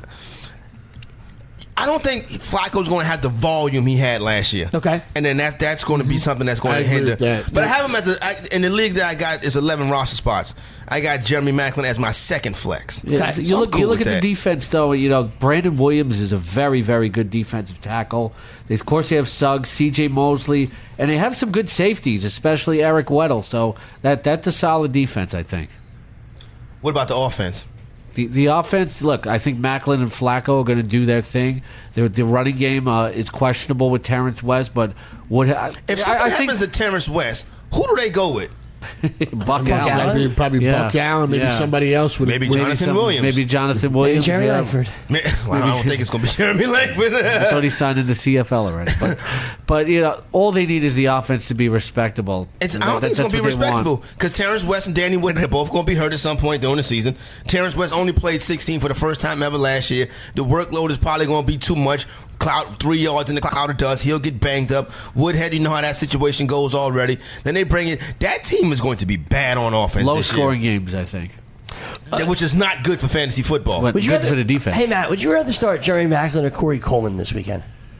I don't think Flacco's going to have the volume he had last year. Okay. And then that that's going to be something that's going I to agree hinder. with that. But I have him as a, I, in the league that I got is eleven roster spots. I got Jeremy Macklin as my second flex. Yeah, Okay. you So I'm look, cool you look with at that. the defense, though. You know, Brandon Williams is a very, very good defensive tackle. They, of course, they have Suggs, C J Mosley, and they have some good safeties, especially Eric Weddle. So that that's a solid defense, I think. What about the offense? The the offense, look, I think Macklin and Flacco are going to do their thing. The, the running game uh, is questionable with Terrence West, but what I, If something I, I think happens to Terrence West, who do they go with? Buck, Allen. Allen. Probably, probably Yeah. Buck Allen, maybe Yeah. somebody else with Maybe with- Jonathan some- Williams. Maybe Jonathan Maybe Williams. Jerry yeah. Langford. Man, well, I don't think it's going to be Jeremy Langford. I thought he signed in the C F L already. But, but you know, all they need is the offense to be respectable. It's, I That- don't think it's that's going to be what they want. respectable because Terrence West and Danny Woodhead are both going to be hurt at some point during the season. Terrence West only played sixteen for the first time ever last year. The workload is probably going to be too much. Cloud three yards in the cloud of dust. He'll get banged up. Woodhead, you know how that situation goes already. Then they bring in that team is going to be bad on offense. Low this scoring games, I think. year, which is not good for fantasy football. But Would you good rather- for the defense. Hey, Matt, would you rather start Jerry Macklin or Corey Coleman this weekend?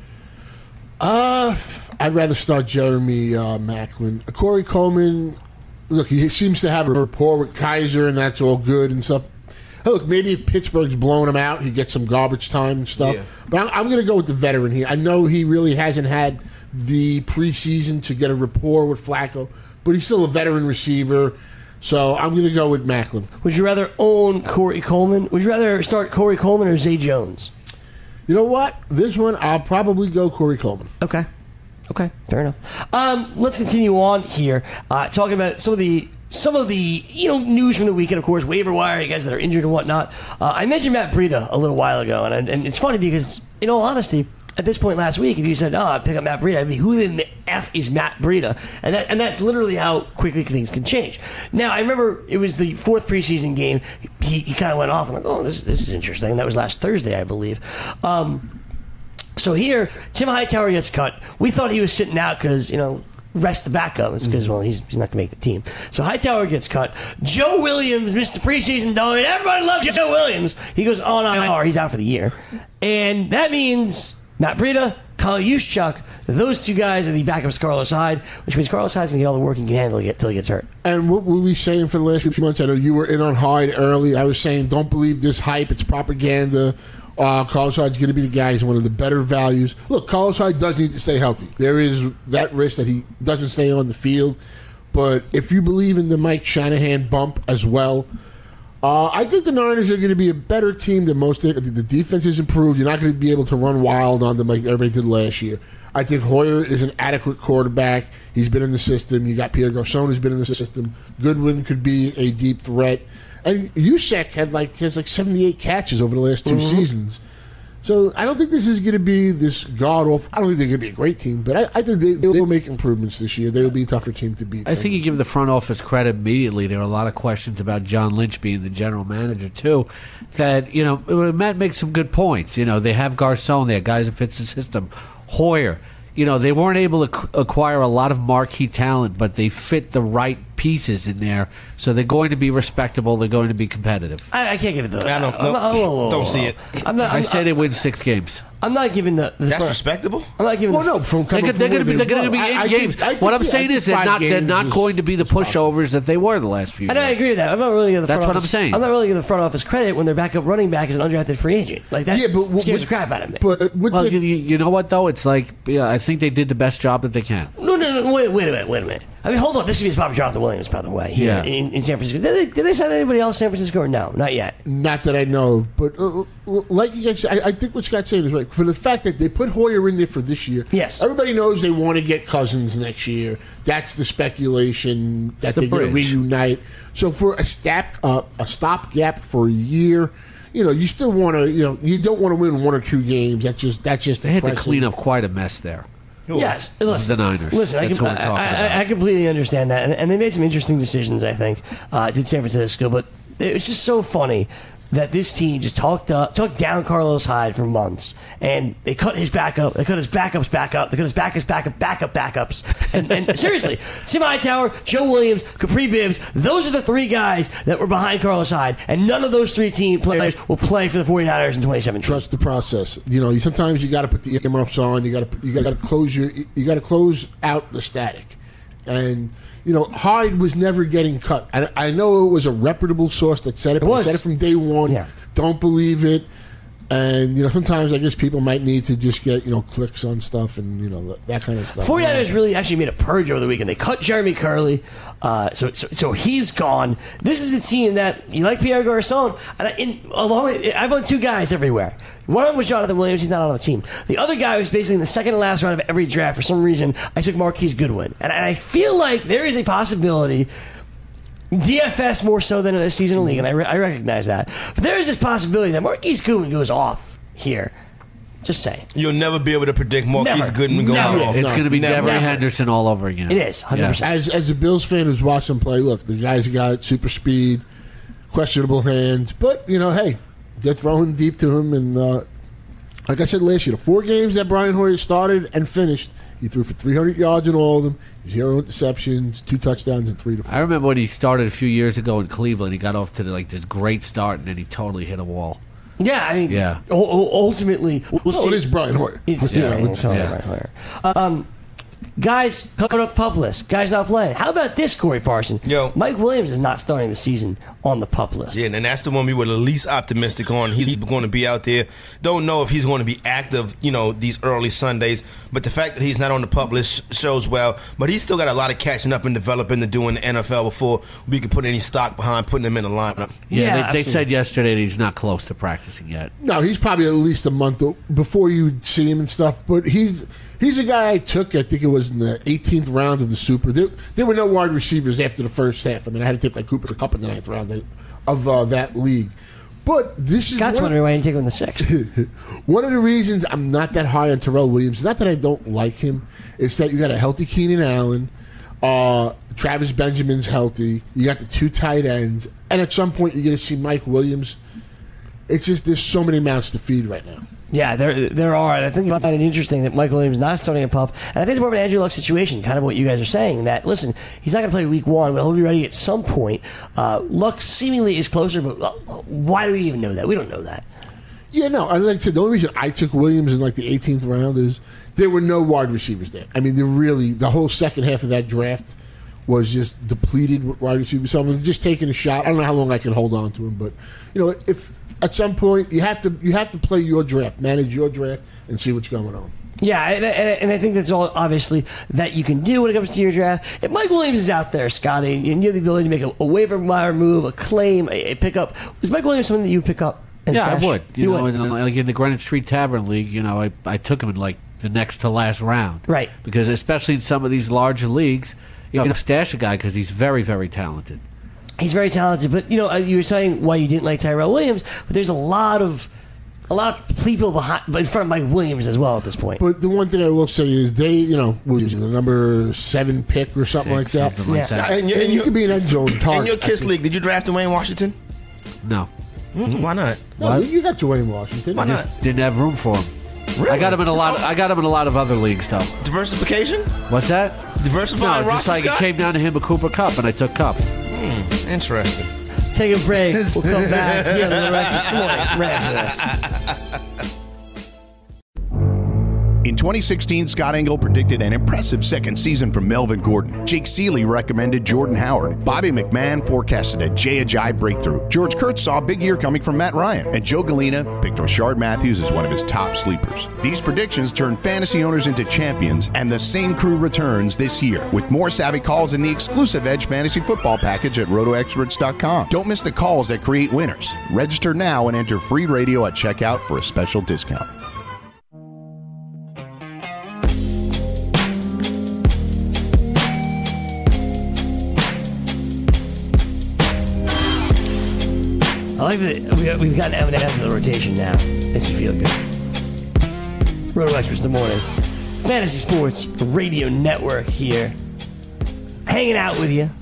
Uh, I'd rather start Jeremy uh, Macklin. Corey Coleman, look, he seems to have a rapport with Kaiser, and that's all good and stuff. Hey, look, maybe if Pittsburgh's blowing him out, he gets some garbage time and stuff. Yeah. But I'm, I'm going to go with the veteran here. I know he really hasn't had the preseason to get a rapport with Flacco, but he's still a veteran receiver. So I'm going to go with Macklin. Would you rather own Corey Coleman? Would you rather start Corey Coleman or Zay Jones? You know what? This one, I'll probably go Corey Coleman. Okay. Okay, fair enough. Um, let's continue on here, uh, talking about some of the some of the you know news from the weekend. Of course, waiver wire, you guys that are injured and whatnot. Uh, I mentioned Matt Breida a little while ago, and and it's funny because, in all honesty, at this point last week, if you said, "Oh, I'd pick up Matt Breida," I'd be, "Who in the f is Matt Breida?" And that and that's literally how quickly things can change. Now, I remember it was the fourth preseason game. He he kind of went off and like, "Oh, this this is interesting." That was last Thursday, I believe. Um, So here, Tim Hightower gets cut. We thought he was sitting out because, you know, rest the backup. It's because, well, he's, he's not going to make the team. So Hightower gets cut. Joe Williams, Mister Preseason Darling. Everybody loves Joe Williams. He goes on I R. He's out for the year. And that means Matt Breida, Kyle Juszczyk. Those two guys are the backups to Carlos Hyde, which means Carlos Hyde's going to get all the work he can handle until he gets hurt. And what were we saying for the last few months? I know you were in on Hyde early. I was saying, don't believe this hype. It's propaganda. Uh, Carlos Hyde's going to be the guy. He's one of the better values. Look, Carlos Hyde does need to stay healthy. There is that risk that he doesn't stay on the field. But if you believe in the Mike Shanahan bump as well, Uh, I think the Niners are going to be a better team than most. I think the defense is improved. You're not going to be able to run wild on them like everybody did last year. I think Hoyer is an adequate quarterback. He's been in the system. You got Pierre Garçon who's been in the system. Goodwin could be a deep threat. And Juszczyk had like has like seventy-eight catches over the last two mm-hmm. seasons. So I don't think this is going to be this god-awful. I don't think they're going to be a great team, but I, I think they, they will make improvements this year. They will be a tougher team to beat. I think you give the front office credit immediately. There are a lot of questions about John Lynch being the general manager, too, that, you know, Matt makes some good points. You know, they have Garçon there, guys that fits the system. Hoyer. You know, they weren't able to acquire a lot of marquee talent, but they fit the right pieces in there, so they're going to be respectable. They're going to be competitive. I, I can't give it the. I don't, no, I'm, I'm, I'm, don't see it. I'm not, I'm, I say they win six games. I'm not giving the. the That's front, respectable. I'm not giving. Well, the, no, from They're, coming they're going to be. They're going to be I- in I games. think- I think- what I'm yeah, I saying think is they're five not. They're games not is- going to be the is possible. pushovers that they were the last few And years. I agree with that. I'm not really giving the front That's what office, I'm saying. I'm not really giving the front office credit when their backup running back is an undrafted free agent. Like that Yeah, but what- scares what- the crap out of me. But with Well, the, you, you know what though? It's like yeah, I think they did the best job that they can. No, no, no. Wait, wait a minute. Wait a minute. I mean, hold on. This could be a spot for Jonathan Williams, by the way. Here Yeah. in, in San Francisco. Did they, did they sign anybody else in San Francisco or no? Not yet. not that I know of, but uh, uh, like you guys, I, I think what Scott's saying is right. For the fact that they put Hoyer in there for this year, Yes. everybody knows they want to get Cousins next year. That's the speculation that The they're going to bridge. reunite. So for a stop, uh, a stopgap for a year, you know, you still want to, you know, you don't want to win one or two games. That's just that's just They had to depressing. clean up quite a mess there. Yes, listen, The Niners. Listen, I, That's can, what we're talking I, about. I, I completely understand that, and, and they made some interesting decisions. I think uh, did San Francisco, but it was just so funny that this team just talked up, talked down Carlos Hyde for months, and they cut his backup, they cut his backups back up, they cut his backups back up, backup backups, and, and seriously, Tim Hightower, Joe Williams, Capri Bibbs, those are the three guys that were behind Carlos Hyde, and none of those three team players will play for the 49ers in twenty seventeen. Trust the process. You know, you, sometimes you got to put the earmuffs on. You got to you got to close your you got to close out the static, and. You know, Hyde was never getting cut. I, I know it was a reputable source that said it. But was. Said it from day one. Yeah. Don't believe it. And, you know, sometimes I guess people might need to just get, you know, clicks on stuff and, you know, that kind of stuff. 49ers really actually made a purge over the weekend. They cut Jeremy Curley, uh, so, so so he's gone. This is a team that you like Pierre Garçon, and I, in, along with, I've owned two guys everywhere. One of them was Jonathan Williams. He's not on the team. The other guy was basically in the second to last round of every draft. For some reason, I took Marquise Goodwin, and, and I feel like there is a possibility. D F S more so than in a seasonal league, and I, re- I recognize that. But there is this possibility that Marquise Goodwin goes off here. Just saying. You'll never be able to predict Marquise Never. Goodman going Never. off. It's going to be Never. Devery Never. Henderson all over again. It is, one hundred percent. As, as a Bills fan who's watched him play, look, the guy's got super speed, questionable hands, but, you know, hey, they're throwing deep to him. And uh, like I said last year, the four games that Brian Hoyer started and finished, he threw for three hundred yards in all of them, zero interceptions, two touchdowns, and three to four. I remember when he started a few years ago in Cleveland. He got off to the, like this great start, and then he totally hit a wall. Yeah, I mean, Yeah. u- u- ultimately, we'll Oh, see. it is Brian Hoyer. It's, You yeah, know, it's totally yeah. Brian Hoyer. Um, guys coming off the pup list. Guys not playing. How about this, Corey Parson? Yo. Mike Williams is not starting the season on the pup list. Yeah, and that's the one we were the least optimistic on. He's going to be out there. Don't know if he's going to be active, you know, these early Sundays. But the fact that he's not on the pup list shows well. But he's still got a lot of catching up and developing to do in the N F L before we can put any stock behind putting him in the lineup. Yeah, Yeah, they, they absolutely. said yesterday that he's not close to practicing yet. No, he's probably at least a month o- before you see him and stuff. But he's he's a guy I took. I think it was in the eighteenth round of the Super. There, there were no wide receivers after the first half. I mean, I had to take like Cooper Kupp in the ninth round of, of uh, that league. But this is Scott's one, wondering why I didn't take him in the sixth. one of the reasons I'm not that high on Terrell Williams. It's not that I don't like him. It's that you got a healthy Keenan Allen. Uh, Travis Benjamin's healthy. You got the two tight ends. And at some point, you're going to see Mike Williams. It's just there's so many mouths to feed right now. Yeah, there there are, and I think you find it interesting that Mike Williams is not starting a pup. And I think it's more of an Andrew Luck situation, kind of what you guys are saying. That listen, he's not going to play week one, but he'll be ready at some point. Uh, Luck seemingly is closer, but uh, why do we even know that? We don't know that. Yeah, no. I like I said, the only reason I took Williams in like the eighteenth round is there were no wide receivers there. I mean, they really the whole second half of that draft was just depleted with wide receivers. So I'm just taking a shot. I don't know how long I can hold on to him, but you know, if at some point you have to you have to play your draft, manage your draft, and see what's going on. Yeah, and, and, and I think that's all, obviously, that you can do when it comes to your draft. If Mike Williams is out there, Scotty, and you have the ability to make a, a waiver wire move, a claim, a, a pickup, is Mike Williams something that you pick up? And Yeah, stash? I would. You, You know, would. in, like in the Greenwich Street Tavern League, you know, I, I took him in like the next to last round. Right. Because especially in some of these larger leagues, you know, stash a guy because he's very, very talented. He's very talented, but you know, uh, you were saying why you didn't like Tyrell Williams, but there's a lot of a lot of people behind, but in front of Mike Williams as well at this point. But the one thing I will say is they, you know, was it the number seven pick or something Six, like that? something like Yeah. that. And, you, And and you you, could be an end zone target. in your I Kiss think. League, did you draft Dwayne Washington? No. Mm, why not? No, What? you got Dwayne Washington. Why I not? just didn't have room for him. Really? I got him in a lot. So- I got him in a lot of other leagues, though. Diversification? What's that? Diversifying No, just roster, like it Scott? came down to him a Cooper Cup, and I took Cup. Interesting. Take a break. We'll come back here on the Rest this morning. Right after this. In twenty sixteen, Scott Engel predicted an impressive second season from Melvin Gordon. Jake Seeley recommended Jordan Howard. Bobby McMahon forecasted a Jay Ajayi breakthrough. George Kurtz saw a big year coming from Matt Ryan. And Joe Galena picked Rashard Matthews as one of his top sleepers. These predictions turned fantasy owners into champions, and the same crew returns this year with more savvy calls in the exclusive Edge Fantasy Football package at roto experts dot com. Don't miss the calls that create winners. Register now and enter free radio at checkout for a special discount. I like that we- we've gotten Eminem into the rotation now. Makes me feel good. Roto Experts in the morning. Fantasy Sports Radio Network here. Hanging out with you.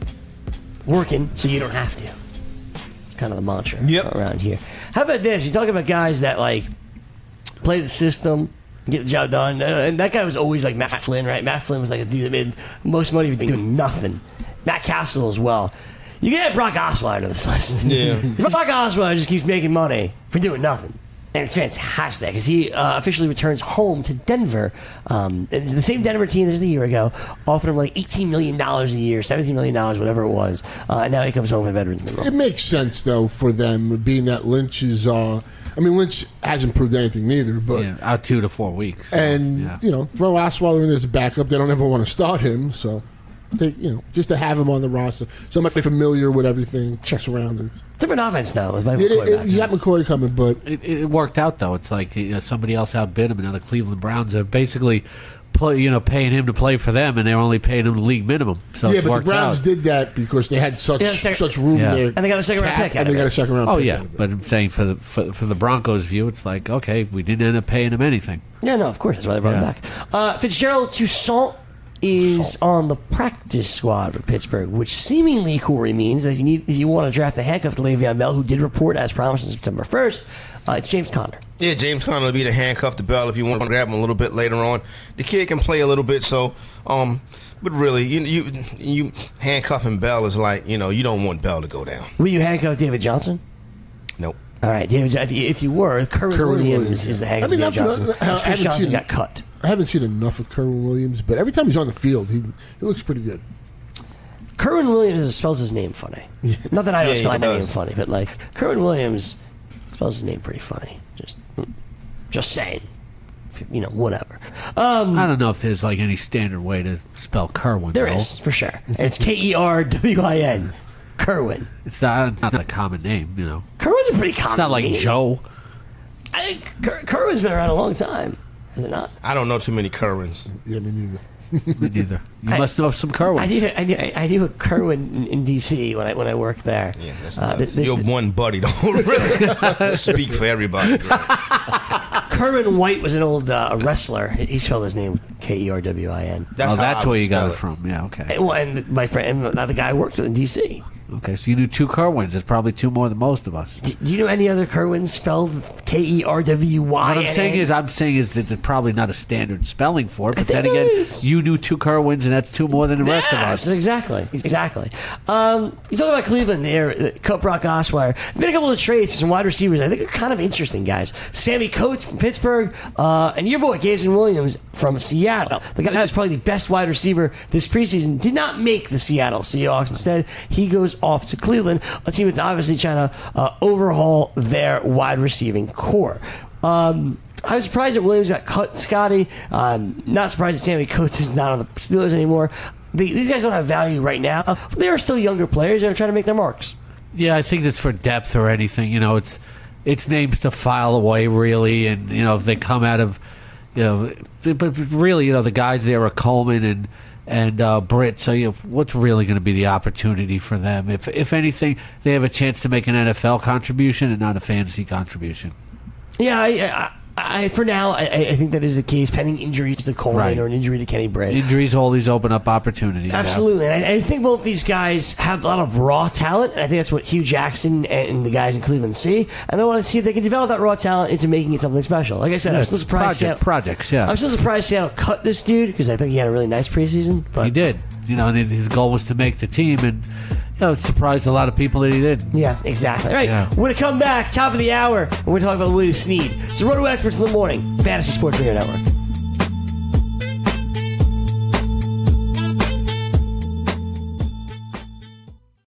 Working so you don't have to. It's kind of the mantra Yep. around here. How about this? You talk about guys that, like, play the system, get the job done. Uh, and that guy was always like Matt Flynn, right? Matt Flynn was like a dude that made most money for doing nothing. Matt Castle as well. You can add Brock Osweiler to this list. Yeah. Brock Osweiler just keeps making money for doing nothing. And it's fantastic because he uh, officially returns home to Denver. Um, and the same Denver team as a year ago offered him like eighteen million dollars a year, seventeen million dollars, whatever it was. Uh, and now he comes home with Veterans Minimum. It makes sense though for them, being that Lynch is. Uh, I mean, Lynch hasn't proved anything neither, but Yeah, out two to four weeks. So, and yeah. you know, throw Osweiler in as a backup. They don't ever want to start him, so they, you know, just to have him on the roster, so much familiar with everything surrounding. Different offense, though, with my It, it, quarterback. you got McCoy coming, but It, it worked out though. It's like you know, somebody else outbid him, and now the Cleveland Browns are basically, play, you know, paying him to play for them, and they're only paying him the league minimum. So yeah, it's but the worked Browns out. did that because they had such Yeah, second- such room Yeah. in there, And they got a second round cap, pick out and of they got it. a second round. Oh pick yeah, out of it. but I'm saying for the for, for the Broncos' view, it's like okay, we didn't end up paying him anything. Yeah, no, of course. That's why they brought Yeah. him back. Uh, Fitzgerald Toussaint is on the practice squad for Pittsburgh, which seemingly, Corey, means that if you need, if you want to draft a handcuff to Le'Veon Bell, who did report as promised on September first, uh, it's James Conner. Yeah, James Conner will be the handcuff to Bell if you want to grab him a little bit later on. The kid can play a little bit, so um, but really, you you you handcuffing Bell is like you know you don't want Bell to go down. Will you handcuff David Johnson? Nope. All right, David. Jo- If you, if you were, Kerwin Kerwin Williams, Williams. is the handcuff I mean, of David not for- Johnson. I- I Chris haven't Johnson seen- got cut. I haven't seen enough of Kerwin Williams, but every time he's on the field, he he looks pretty good. Kerwin Williams spells his name funny. Not that I don't Yeah, spell he my name does. funny, but like Kerwin Williams spells his name pretty funny. Just, just saying. You know, whatever. Um, I don't know if there's like any standard way to spell Kerwin. There though. is, for sure. And it's K E R W I N. Kerwin. It's not, it's not a common name, you know. Kerwin's a pretty common It's not like name. Joe. I think Ker- Kerwin's been around a long time. Is it not? I don't know too many Kerwins. Yeah, me neither. Me neither. You I- must know some Kerwins. I knew, I knew, I knew a Kerwin in, in D C when I when I worked there. Yeah, that's Uh, the- the- your one buddy. Don't really speak for everybody. Kerwin White was an old uh, wrestler. He he spelled his name K E R W I N. That's oh, how that's I where would you got spell it from. Yeah, okay. Well, and my friend, another guy I worked with in D C. Okay, so you knew two Kerwins. That's probably two more than most of us. Do you know any other Kerwins spelled K E R W Y? What I'm saying is, I'm saying is that there's probably not a standard spelling for it. But then think again, there is. you knew two Kerwins, and that's two more than the rest of Yes, us. exactly, exactly. Um, you talk about Cleveland there, uh, Cut Brock Osweiler. There's been a couple of trades for some wide receivers. I think are kind of interesting guys. Sammy Coates from Pittsburgh, uh, and your boy Jason Williams from Seattle. The guy who's probably the best wide receiver this preseason did not make the Seattle Seahawks. Instead, he goes off to Cleveland, a team that's obviously trying to uh, overhaul their wide receiving core. Um, I was surprised that Williams got cut, Scotty. Um, not surprised that Sammy Coates is not on the Steelers anymore. The, these guys don't have value right now. Uh, but they are still younger players that are trying to make their marks. Yeah, I think that's for depth or anything. You know, it's it's names to file away, really. And, you know, if they come out of, you know, but really, you know, the guys there are Coleman and and uh, Britt. So, you know, what's really going to be the opportunity for them? If if anything, they have a chance to make an N F L contribution and not a fantasy contribution. Yeah, I, I, I for now, I, I think that is the case, pending injuries to Coleman Right. or an injury to Kenny Britt. Injuries always open up opportunities. Absolutely. And I, I think both these guys have a lot of raw talent, and I think that's what Hugh Jackson and the guys in Cleveland see. And they want to see if they can develop that raw talent into making it something special. Like I said, Yeah, I'm still it's surprised. project, Seattle, projects, yeah. I'm still surprised Seattle cut this dude because I think he had a really nice preseason. But He did. You know, and his goal was to make the team, and, you know, it surprised a lot of people that he did. Yeah, exactly. All right, Yeah. we're going to come back, top of the hour, and we're going to talk about Willie Snead. So, Roto Experts in the morning, Fantasy Sports Radio Network.